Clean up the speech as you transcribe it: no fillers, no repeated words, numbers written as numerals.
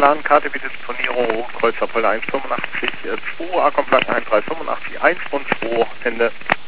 LAN-Karte bitte Stornierung Kreuz Apollo 185 2, Akkumplanken 1385 1 und 2, Ende.